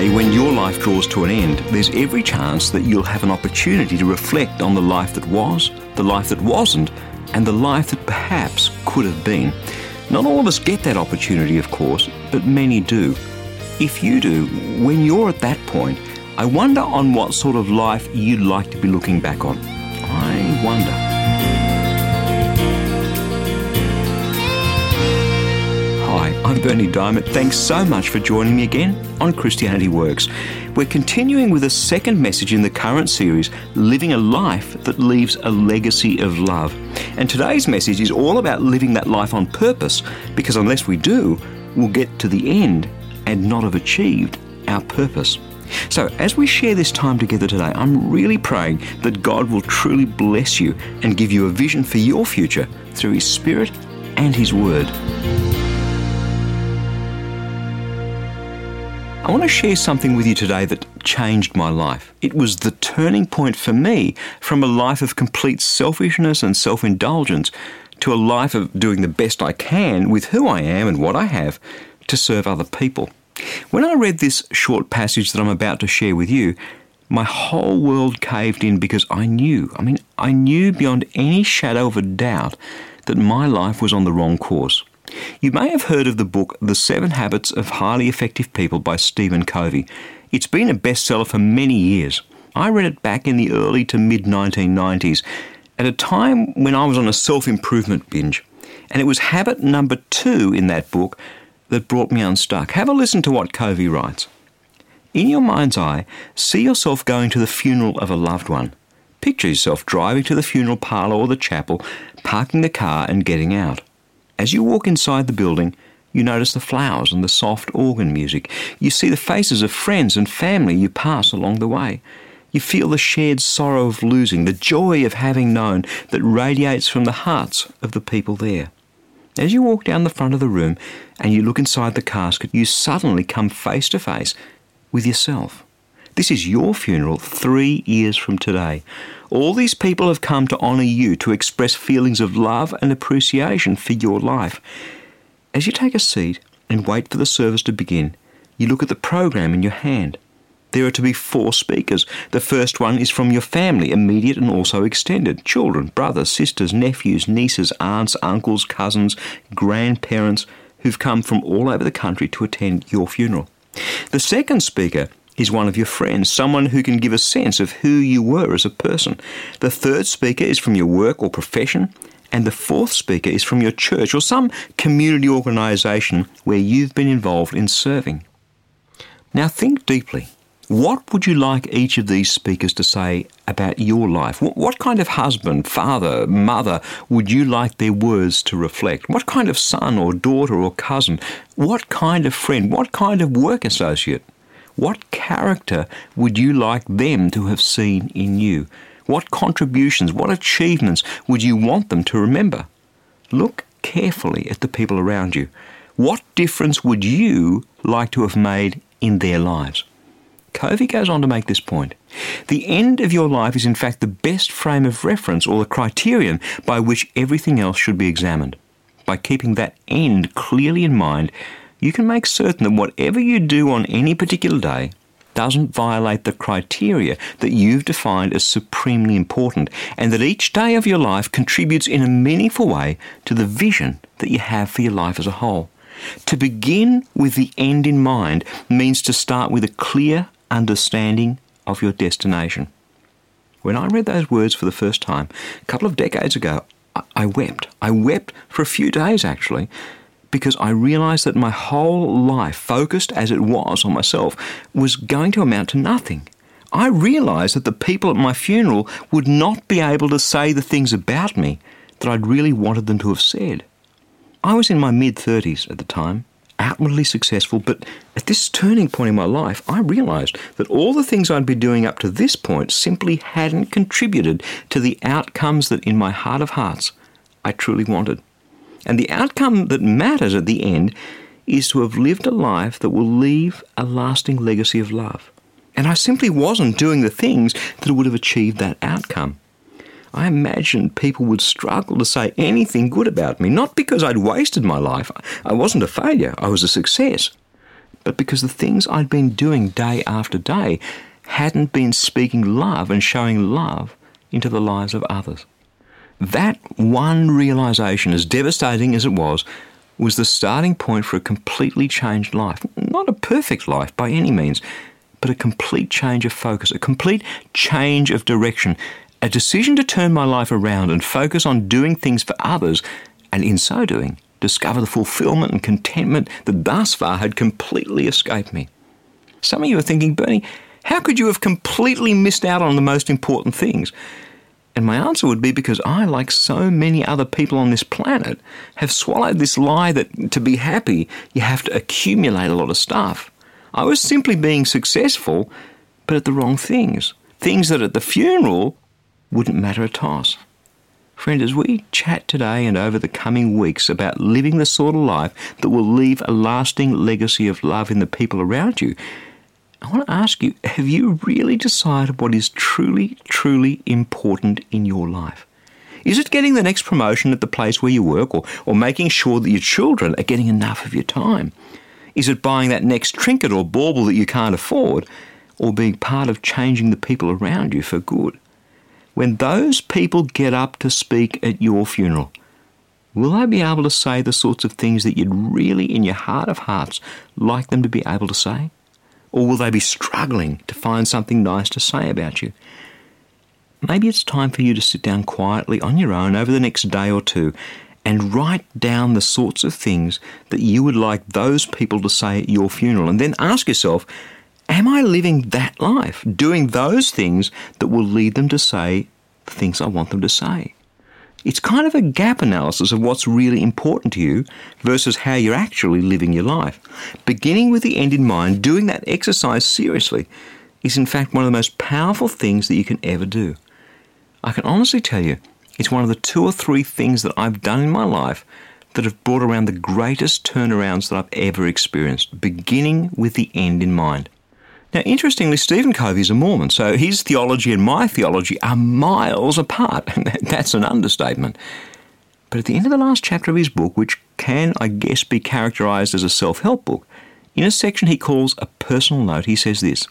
Today, when your life draws to an end, there's every chance that you'll have an opportunity to reflect on the life that was, the life that wasn't, and the life that perhaps could have been. Not all of us get that opportunity, of course, but many do. If you do, when you're at that point, I wonder on what sort of life you'd like to be looking back on. I wonder. Hi, I'm Berni Dymet. Thanks so much for joining me again on Christianity Works. We're continuing with a second message in the current series, Living a Life That Leaves a Legacy of Love. And today's message is all about living that life on purpose, because unless we do, we'll get to the end and not have achieved our purpose. So as we share this time together today, I'm really praying that God will truly bless you and give you a vision for your future through His Spirit and His Word. I want to share something with you today that changed my life. It was the turning point for me from a life of complete selfishness and self-indulgence to a life of doing the best I can with who I am and what I have to serve other people. When I read this short passage that I'm about to share with you, my whole world caved in because I knew beyond any shadow of a doubt that my life was on the wrong course. You may have heard of the book The 7 Habits of Highly Effective People by Stephen Covey. It's been a bestseller for many years. I read it back in the early to mid-1990s at a time when I was on a self-improvement binge. And it was habit number 2 in that book that brought me unstuck. Have a listen to what Covey writes. In your mind's eye, see yourself going to the funeral of a loved one. Picture yourself driving to the funeral parlour or the chapel, parking the car and getting out. As you walk inside the building, you notice the flowers and the soft organ music. You see the faces of friends and family you pass along the way. You feel the shared sorrow of losing, the joy of having known that radiates from the hearts of the people there. As you walk down the front of the room and you look inside the casket, you suddenly come face to face with yourself. This is your funeral 3 years from today. All these people have come to honour you, to express feelings of love and appreciation for your life. As you take a seat and wait for the service to begin, you look at the program in your hand. There are to be 4 speakers. The first one is from your family, immediate and also extended. Children, brothers, sisters, nephews, nieces, aunts, uncles, cousins, grandparents who've come from all over the country to attend your funeral. The second speaker is one of your friends, someone who can give a sense of who you were as a person. The third speaker is from your work or profession, and the fourth speaker is from your church or some community organisation where you've been involved in serving. Now think deeply. What would you like each of these speakers to say about your life? What kind of husband, father, mother would you like their words to reflect? What kind of son or daughter or cousin? What kind of friend? What kind of work associate? What character would you like them to have seen in you? What contributions, what achievements would you want them to remember? Look carefully at the people around you. What difference would you like to have made in their lives? Covey goes on to make this point. The end of your life is in fact the best frame of reference or the criterion by which everything else should be examined. By keeping that end clearly in mind, you can make certain that whatever you do on any particular day doesn't violate the criteria that you've defined as supremely important, and that each day of your life contributes in a meaningful way to the vision that you have for your life as a whole. To begin with the end in mind means to start with a clear understanding of your destination. When I read those words for the first time, a couple of decades ago, I wept. I wept for a few days actually, because I realised that my whole life, focused as it was on myself, was going to amount to nothing. I realised that the people at my funeral would not be able to say the things about me that I'd really wanted them to have said. I was in my mid-30s at the time, outwardly successful, but at this turning point in my life, I realised that all the things I'd been doing up to this point simply hadn't contributed to the outcomes that in my heart of hearts I truly wanted. And the outcome that matters at the end is to have lived a life that will leave a lasting legacy of love. And I simply wasn't doing the things that would have achieved that outcome. I imagined people would struggle to say anything good about me, not because I'd wasted my life. I wasn't a failure, I was a success. but because the things I'd been doing day after day hadn't been speaking love and showing love into the lives of others. That one realisation, as devastating as it was the starting point for a completely changed life. Not a perfect life by any means, but a complete change of focus, a complete change of direction, a decision to turn my life around and focus on doing things for others, and in so doing, discover the fulfilment and contentment that thus far had completely escaped me. Some of you are thinking, Bernie, how could you have completely missed out on the most important things? And my answer would be because I, like so many other people on this planet, have swallowed this lie that to be happy, you have to accumulate a lot of stuff. I was simply being successful, but at the wrong things. Things that at the funeral wouldn't matter a toss. Friend, as we chat today and over the coming weeks about living the sort of life that will leave a lasting legacy of love in the people around you, I want to ask you, have you really decided what is truly, truly important in your life? Is it getting the next promotion at the place where you work, or making sure that your children are getting enough of your time? Is it buying that next trinket or bauble that you can't afford, or being part of changing the people around you for good? When those people get up to speak at your funeral, will they be able to say the sorts of things that you'd really, in your heart of hearts, like them to be able to say? Or will they be struggling to find something nice to say about you? Maybe it's time for you to sit down quietly on your own over the next day or two and write down the sorts of things that you would like those people to say at your funeral, and then ask yourself, am I living that life, doing those things that will lead them to say the things I want them to say? It's kind of a gap analysis of what's really important to you versus how you're actually living your life. Beginning with the end in mind, doing that exercise seriously, is in fact one of the most powerful things that you can ever do. I can honestly tell you, it's one of the 2 or 3 things that I've done in my life that have brought around the greatest turnarounds that I've ever experienced, beginning with the end in mind. Now, interestingly, Stephen Covey is a Mormon, so his theology and my theology are miles apart. That's an understatement. But at the end of the last chapter of his book, which can, I guess, be characterised as a self-help book, in a section he calls a personal note, he says this: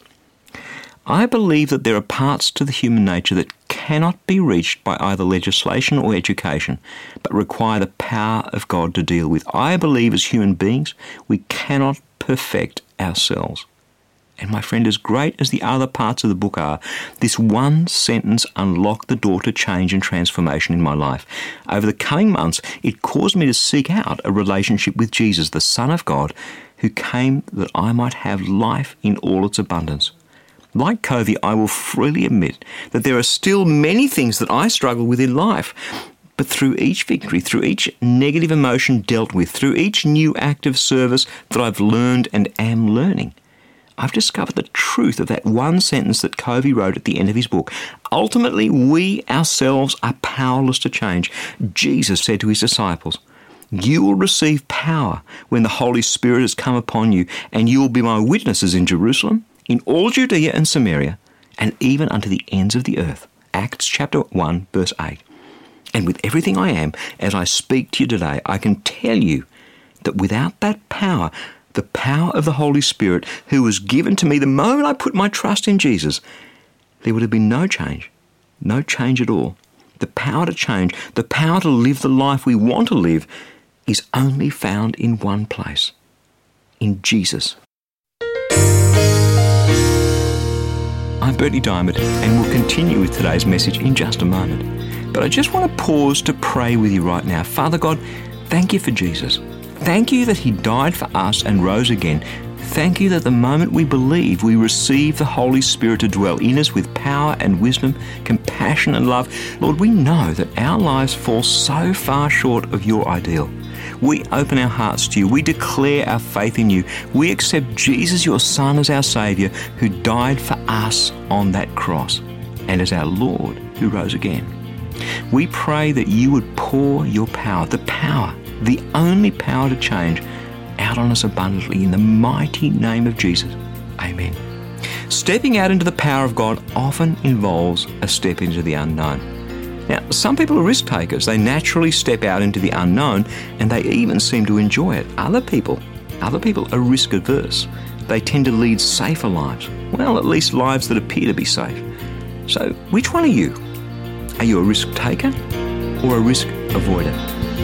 I believe that there are parts to the human nature that cannot be reached by either legislation or education, but require the power of God to deal with. I believe as human beings, we cannot perfect ourselves. And my friend, as great as the other parts of the book are, this one sentence unlocked the door to change and transformation in my life. Over the coming months, it caused me to seek out a relationship with Jesus, the Son of God, who came that I might have life in all its abundance. Like Covey, I will freely admit that there are still many things that I struggle with in life. But through each victory, through each negative emotion dealt with, through each new act of service that I've learned and am learning, I've discovered the truth of that one sentence that Covey wrote at the end of his book. Ultimately, we ourselves are powerless to change. Jesus said to his disciples, you will receive power when the Holy Spirit has come upon you, and you will be my witnesses in Jerusalem, in all Judea and Samaria, and even unto the ends of the earth. Acts chapter 1, verse 8. And with everything I am, as I speak to you today, I can tell you that without that power, the power of the Holy Spirit, who was given to me the moment I put my trust in Jesus, there would have been no change at all. The power to change, the power to live the life we want to live, is only found in one place, in Jesus. I'm Bertie Diamond, and we'll continue with today's message in just a moment. But I just want to pause to pray with you right now. Father God, thank you for Jesus. Thank you that he died for us and rose again. Thank you that the moment we believe, we receive the Holy Spirit to dwell in us with power and wisdom, compassion and love. Lord, we know that our lives fall so far short of your ideal. We open our hearts to you. We declare our faith in you. We accept Jesus, your Son, as our Saviour, who died for us on that cross, and as our Lord, who rose again. We pray that you would pour your power, the only power to change, out on us abundantly in the mighty name of Jesus. Amen. Stepping out into the power of God often involves a step into the unknown. Now, some people are risk takers. They naturally step out into the unknown, and they even seem to enjoy it. Other people Other people are risk averse. They tend to lead safer lives. Well, at least lives that appear to be safe. So, which one are you? Are you a risk taker or a risk avoider?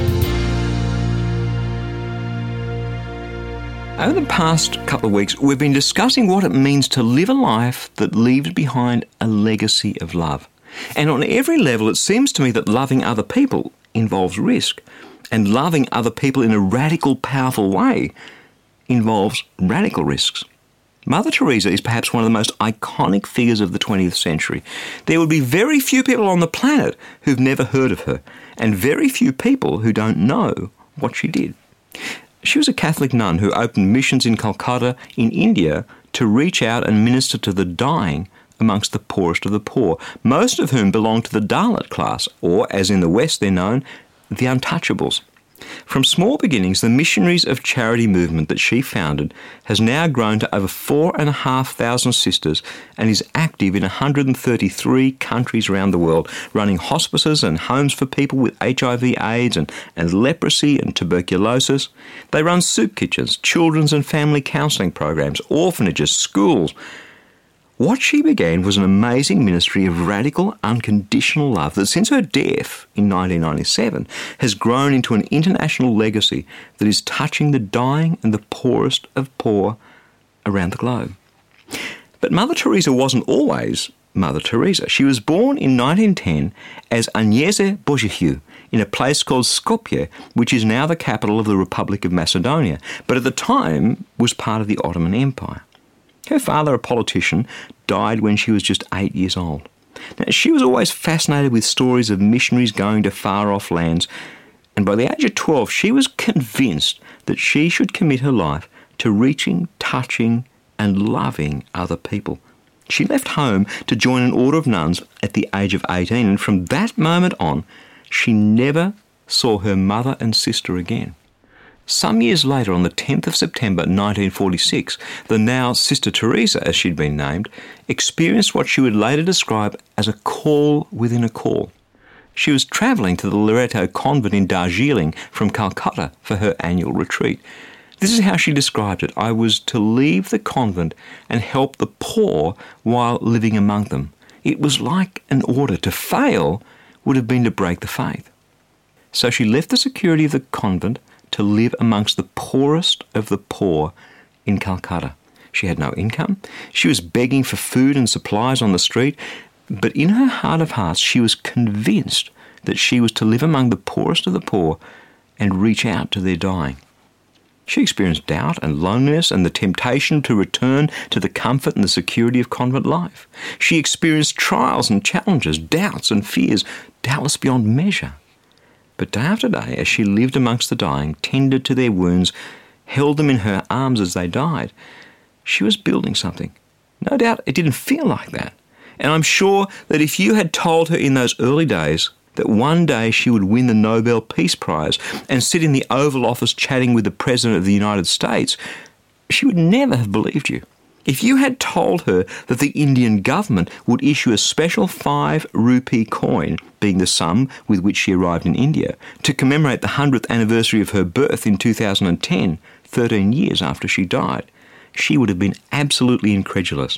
Over the past couple of weeks, we've been discussing what it means to live a life that leaves behind a legacy of love. And on every level, it seems to me that loving other people involves risk, and loving other people in a radical, powerful way involves radical risks. Mother Teresa is perhaps one of the most iconic figures of the 20th century. There would be very few people on the planet who've never heard of her, and very few people who don't know what she did. She was a Catholic nun who opened missions in Calcutta in India to reach out and minister to the dying amongst the poorest of the poor, most of whom belonged to the Dalit class, or, as in the West they're known, the untouchables. From small beginnings, the Missionaries of Charity movement that she founded has now grown to over 4,500 sisters and is active in 133 countries around the world, running hospices and homes for people with HIV, AIDS and leprosy and tuberculosis. They run soup kitchens, children's and family counselling programs, orphanages, schools. What she began was an amazing ministry of radical, unconditional love that since her death in 1997 has grown into an international legacy that is touching the dying and the poorest of poor around the globe. But Mother Teresa wasn't always Mother Teresa. She was born in 1910 as Agnese Bojahiu in a place called Skopje, which is now the capital of the Republic of Macedonia, but at the time was part of the Ottoman Empire. Her father, a politician, died when she was just 8 years old. Now, she was always fascinated with stories of missionaries going to far-off lands, and by the age of 12, she was convinced that she should commit her life to reaching, touching, and loving other people. She left home to join an order of nuns at the age of 18, and from that moment on, she never saw her mother and sister again. Some years later, on the 10th of September 1946, the now Sister Teresa, as she'd been named, experienced what she would later describe as a call within a call. She was travelling to the Loreto convent in Darjeeling from Calcutta for her annual retreat. This is how she described it. I was to leave the convent and help the poor while living among them. It was like an order. To fail would have been to break the faith. So she left the security of the convent to live amongst the poorest of the poor in Calcutta. She had no income. She was begging for food and supplies on the street, but in her heart of hearts, she was convinced that she was to live among the poorest of the poor and reach out to their dying. She experienced doubt and loneliness and the temptation to return to the comfort and the security of convent life. She experienced trials and challenges, doubts and fears, doubtless beyond measure. But day after day, as she lived amongst the dying, tended to their wounds, held them in her arms as they died, she was building something. No doubt it didn't feel like that. And I'm sure that if you had told her in those early days that one day she would win the Nobel Peace Prize and sit in the Oval Office chatting with the President of the United States, she would never have believed you. If you had told her that the Indian government would issue a special 5 rupee coin, being the sum with which she arrived in India, to commemorate the 100th anniversary of her birth in 2010, 13 years after she died, she would have been absolutely incredulous.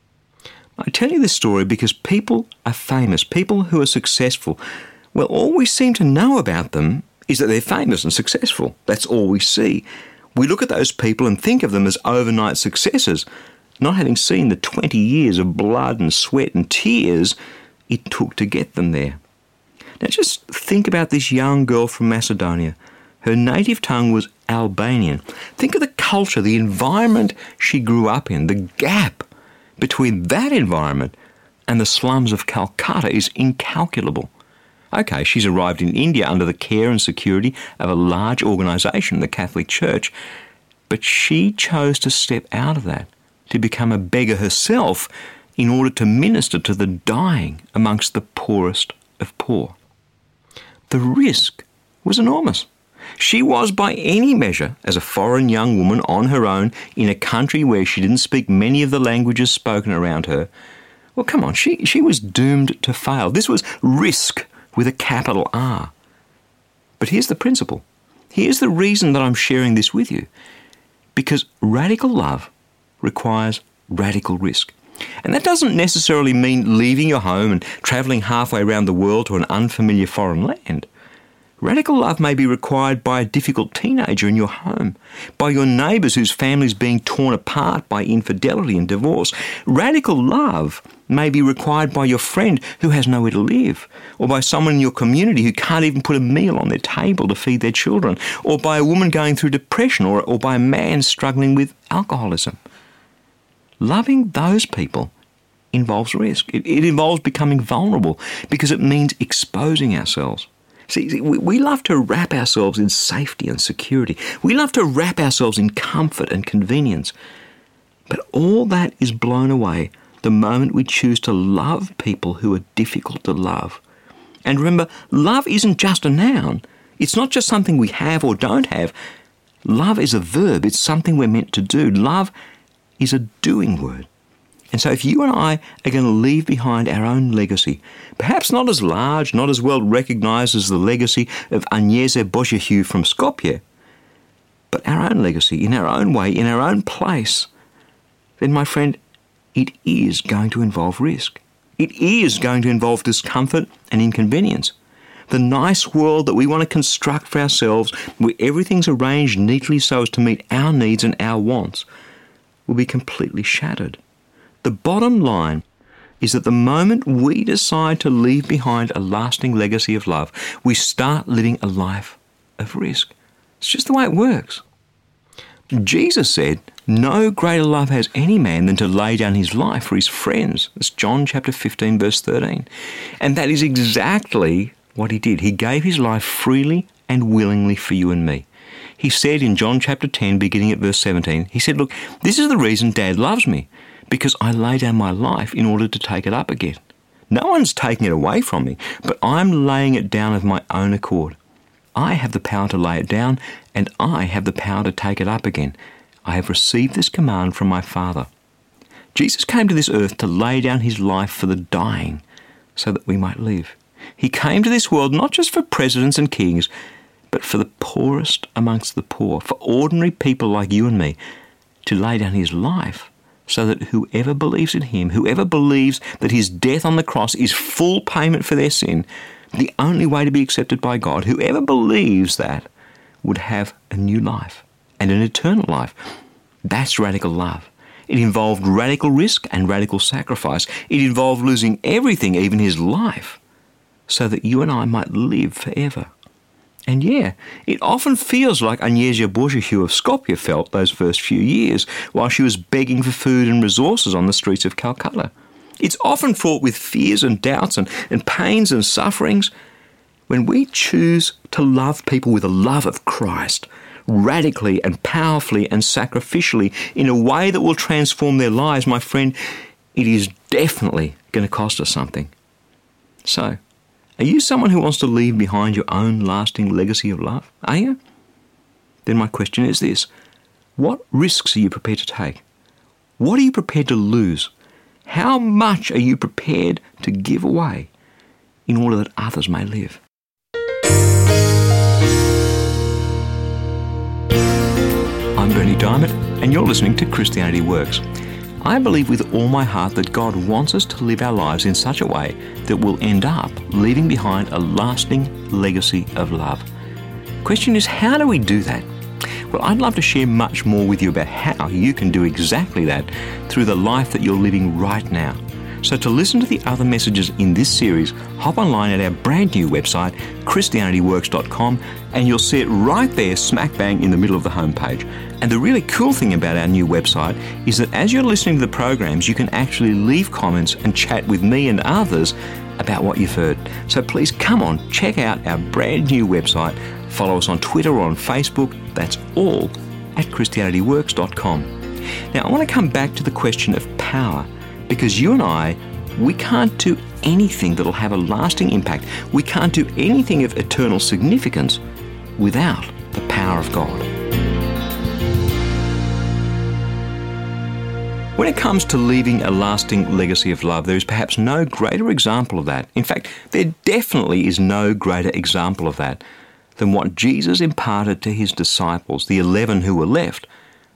I tell you this story because people are famous, people who are successful. Well, all we seem to know about them is that they're famous and successful. That's all we see. We look at those people and think of them as overnight successes, not having seen the 20 years of blood and sweat and tears it took to get them there. Now just think about this young girl from Macedonia. Her native tongue was Albanian. Think of the culture, the environment she grew up in. The gap between that environment and the slums of Calcutta is incalculable. Okay, she's arrived in India under the care and security of a large organisation, the Catholic Church, but she chose to step out of that, to become a beggar herself in order to minister to the dying amongst the poorest of poor. The risk was enormous. She was, by any measure, as a foreign young woman on her own in a country where she didn't speak many of the languages spoken around her, well, come on, she was doomed to fail. This was risk with a capital R. But here's the principle. Here's the reason that I'm sharing this with you. Because radical love requires radical risk. And that doesn't necessarily mean leaving your home and travelling halfway around the world to an unfamiliar foreign land. Radical love may be required by a difficult teenager in your home, by your neighbours whose family's being torn apart by infidelity and divorce. Radical love may be required by your friend who has nowhere to live, or by someone in your community who can't even put a meal on their table to feed their children, or by a woman going through depression, or by a man struggling with alcoholism. Loving those people involves risk. It involves becoming vulnerable because it means exposing ourselves. See, we love to wrap ourselves in safety and security. We love to wrap ourselves in comfort and convenience. But all that is blown away the moment we choose to love people who are difficult to love. And remember, love isn't just a noun. It's not just something we have or don't have. Love is a verb. It's something we're meant to do. Love is a doing word. And so if you and I are going to leave behind our own legacy, perhaps not as large, not as well recognised as the legacy of Agnieszka Boziheau from Skopje, but our own legacy, in our own way, in our own place, then, my friend, it is going to involve risk. It is going to involve discomfort and inconvenience. The nice world that we want to construct for ourselves, where everything's arranged neatly so as to meet our needs and our wants, will be completely shattered. The bottom line is that the moment we decide to leave behind a lasting legacy of love, we start living a life of risk. It's just the way it works. Jesus said, "No greater love has any man than to lay down his life for his friends." That's John chapter 15, verse 13. And that is exactly what he did. He gave his life freely and willingly for you and me. He said in John chapter 10, beginning at verse 17, he said, "Look, this is the reason Dad loves me, because I lay down my life in order to take it up again. No one's taking it away from me, but I'm laying it down of my own accord. I have the power to lay it down, and I have the power to take it up again. I have received this command from my Father." Jesus came to this earth to lay down his life for the dying so that we might live. He came to this world not just for presidents and kings, but for the poorest amongst the poor, for ordinary people like you and me, to lay down his life so that whoever believes in him, whoever believes that his death on the cross is full payment for their sin, the only way to be accepted by God, whoever believes that would have a new life and an eternal life. That's radical love. It involved radical risk and radical sacrifice. It involved losing everything, even his life, so that you and I might live forever. And yeah, it often feels like Agnieszka Boziheau of Skopje felt those first few years while she was begging for food and resources on the streets of Calcutta. It's often fraught with fears and doubts and pains and sufferings. When we choose to love people with the love of Christ, radically and powerfully and sacrificially in a way that will transform their lives, my friend, it is definitely going to cost us something. So, are you someone who wants to leave behind your own lasting legacy of love? Are you? Then my question is this: what risks are you prepared to take? What are you prepared to lose? How much are you prepared to give away in order that others may live? I'm Berni Dymet, and you're listening to Christianity Works. I believe with all my heart that God wants us to live our lives in such a way that we'll end up leaving behind a lasting legacy of love. Question is, how do we do that? Well, I'd love to share much more with you about how you can do exactly that through the life that you're living right now. So to listen to the other messages in this series, hop online at our brand new website, ChristianityWorks.com, and you'll see it right there smack bang in the middle of the homepage. And the really cool thing about our new website is that as you're listening to the programs, you can actually leave comments and chat with me and others about what you've heard. So please come on, check out our brand new website. Follow us on Twitter or on Facebook. That's all at ChristianityWorks.com. Now, I want to come back to the question of power, because you and I, we can't do anything that'll have a lasting impact. We can't do anything of eternal significance without the power of God. When it comes to leaving a lasting legacy of love, there is perhaps no greater example of that. In fact, there definitely is no greater example of that than what Jesus imparted to his disciples, the 11 who were left,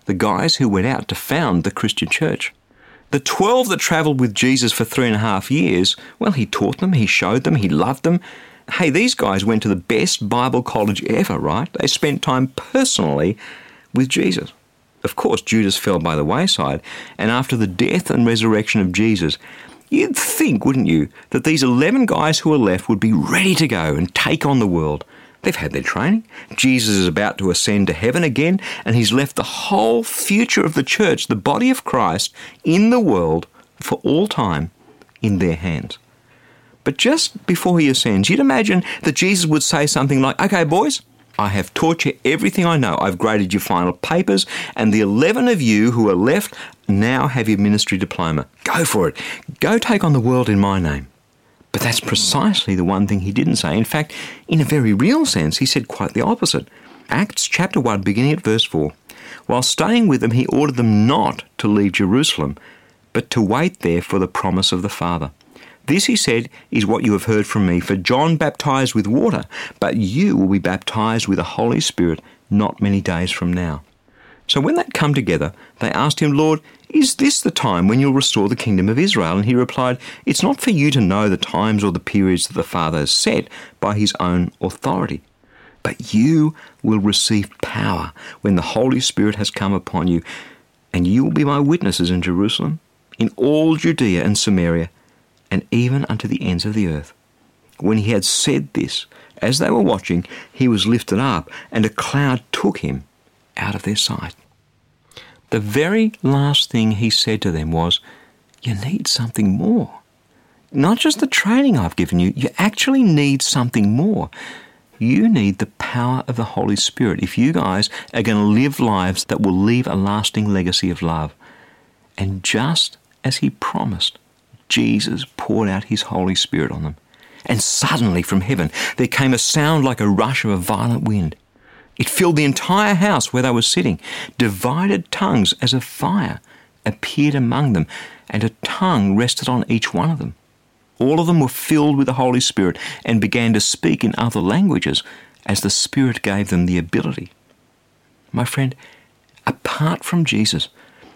the guys who went out to found the Christian church. The 12 that travelled with Jesus for 3.5 years, well, he taught them, he showed them, he loved them. Hey, these guys went to the best Bible college ever, right? They spent time personally with Jesus. Of course, Judas fell by the wayside, and after the death and resurrection of Jesus, you'd think, wouldn't you, that these 11 guys who were left would be ready to go and take on the world. They've had their training. Jesus is about to ascend to heaven again, and he's left the whole future of the church, the body of Christ, in the world for all time in their hands. But just before he ascends, you'd imagine that Jesus would say something like, "Okay, boys, I have taught you everything I know. I've graded your final papers, and the 11 of you who are left now have your ministry diploma. Go for it. Go take on the world in my name." But that's precisely the one thing he didn't say. In fact, in a very real sense, he said quite the opposite. Acts chapter 1, beginning at verse 4. While staying with them, he ordered them not to leave Jerusalem, but to wait there for the promise of the Father. "This," he said, "is what you have heard from me. For John baptized with water, but you will be baptized with the Holy Spirit not many days from now." So when they'd come together, they asked him, "Lord, is this the time when you'll restore the kingdom of Israel?" And he replied, "It's not for you to know the times or the periods that the Father has set by his own authority. But you will receive power when the Holy Spirit has come upon you, and you will be my witnesses in Jerusalem, in all Judea and Samaria, and even unto the ends of the earth." When he had said this, as they were watching, he was lifted up, and a cloud took him out of their sight. The very last thing he said to them was, "You need something more. Not just the training I've given you, you actually need something more. You need the power of the Holy Spirit if you guys are going to live lives that will leave a lasting legacy of love." And just as he promised, Jesus poured out his Holy Spirit on them. And suddenly from heaven there came a sound like a rush of a violent wind. It filled the entire house where they were sitting. Divided tongues as of fire appeared among them, and a tongue rested on each one of them. All of them were filled with the Holy Spirit and began to speak in other languages as the Spirit gave them the ability. My friend, apart from Jesus,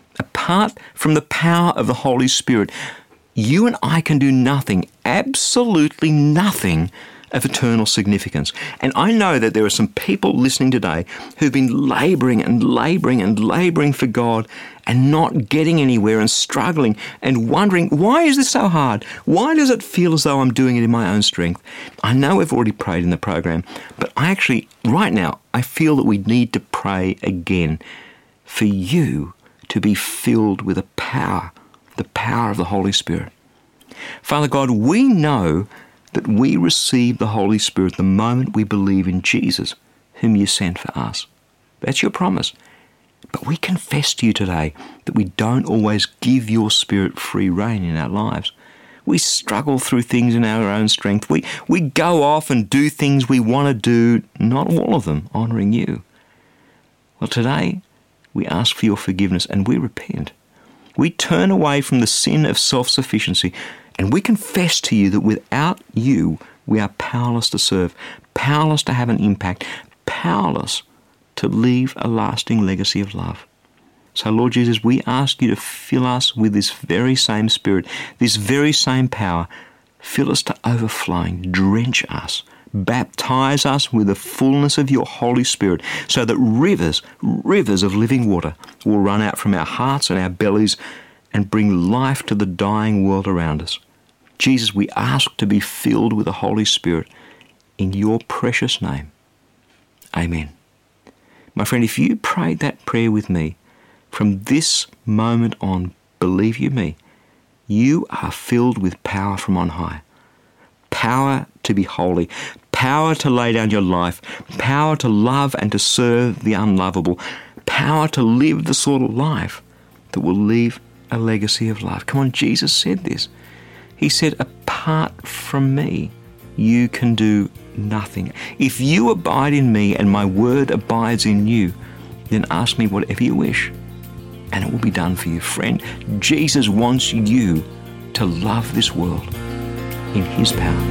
apart from the power of the Holy Spirit, you and I can do nothing, absolutely nothing, of eternal significance. And I know that there are some people listening today who've been labouring and labouring and labouring for God and not getting anywhere and struggling and wondering, why is this so hard? Why does it feel as though I'm doing it in my own strength? I know we've already prayed in the program, but right now, I feel that we need to pray again for you to be filled with the power of the Holy Spirit. Father God, we know that we receive the Holy Spirit the moment we believe in Jesus, whom you sent for us. That's your promise. But we confess to you today that we don't always give your Spirit free rein in our lives. We struggle through things in our own strength. We go off and do things we want to do, not all of them honouring you. Well, today we ask for your forgiveness and we repent. We turn away from the sin of self-sufficiency, and we confess to you that without you, we are powerless to serve, powerless to have an impact, powerless to leave a lasting legacy of love. So, Lord Jesus, we ask you to fill us with this very same Spirit, this very same power. Fill us to overflowing, drench us, baptize us with the fullness of your Holy Spirit so that rivers of living water will run out from our hearts and our bellies and bring life to the dying world around us. Jesus, we ask to be filled with the Holy Spirit in your precious name. Amen. My friend, if you prayed that prayer with me, from this moment on, believe you me, you are filled with power from on high. Power to be holy, power to lay down your life, power to love and to serve the unlovable, power to live the sort of life that will leave a legacy of love. Come on, Jesus said this. He said, apart from me, you can do nothing. If you abide in me and my word abides in you, then ask me whatever you wish, and it will be done for you. Friend, Jesus wants you to love this world in his power.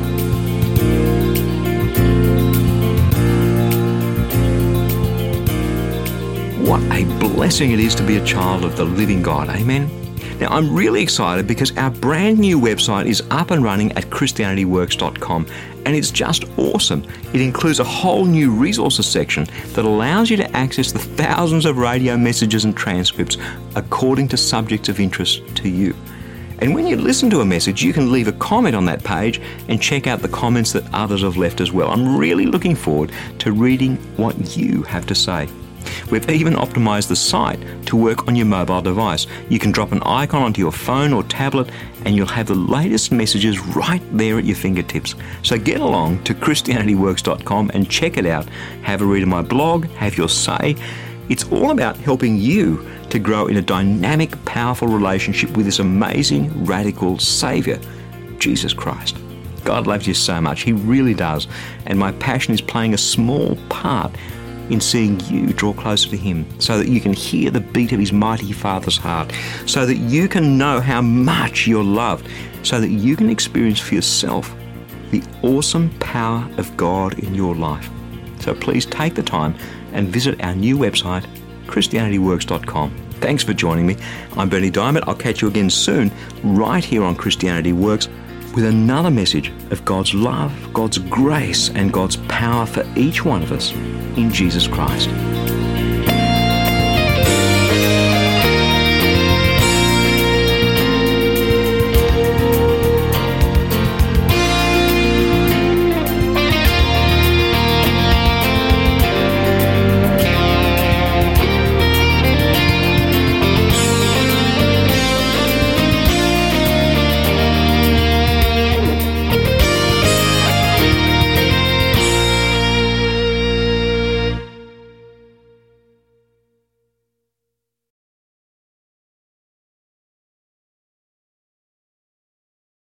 What a a blessing it is to be a child of the living God. Amen? Now, I'm really excited because our brand new website is up and running at ChristianityWorks.com, and it's just awesome. It includes a whole new resources section that allows you to access the thousands of radio messages and transcripts according to subjects of interest to you. And when you listen to a message, you can leave a comment on that page and check out the comments that others have left as well. I'm really looking forward to reading what you have to say. We've even optimized the site to work on your mobile device. You can drop an icon onto your phone or tablet and you'll have the latest messages right there at your fingertips. So get along to ChristianityWorks.com and check it out. Have a read of my blog, have your say. It's all about helping you to grow in a dynamic, powerful relationship with this amazing, radical Saviour, Jesus Christ. God loves you so much. He really does. And my passion is playing a small part in seeing you draw closer to Him so that you can hear the beat of His mighty Father's heart, so that you can know how much you're loved, so that you can experience for yourself the awesome power of God in your life. So please take the time and visit our new website, ChristianityWorks.com. Thanks for joining me. I'm Berni Dymet. I'll catch you again soon, right here on Christianity Works, with another message of God's love, God's grace, and God's power for each one of us in Jesus Christ.